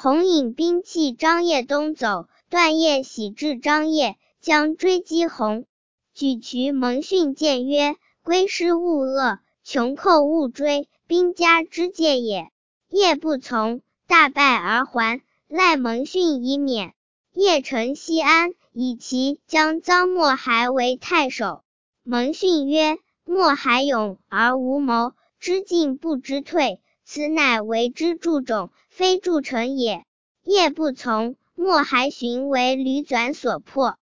弘引兵弃张掖东走，段业喜至张掖，将追击弘。举渠蒙逊谏曰：归师勿恶，穷寇勿追，兵家之戒也。业不从，大败而还，赖蒙逊以免。业乘西安，以其将臧默骸为太守。蒙逊曰：默骸勇而无谋，知进不知退，此乃为之助种，非助成也。业不从，默骸寻为吕纂所破。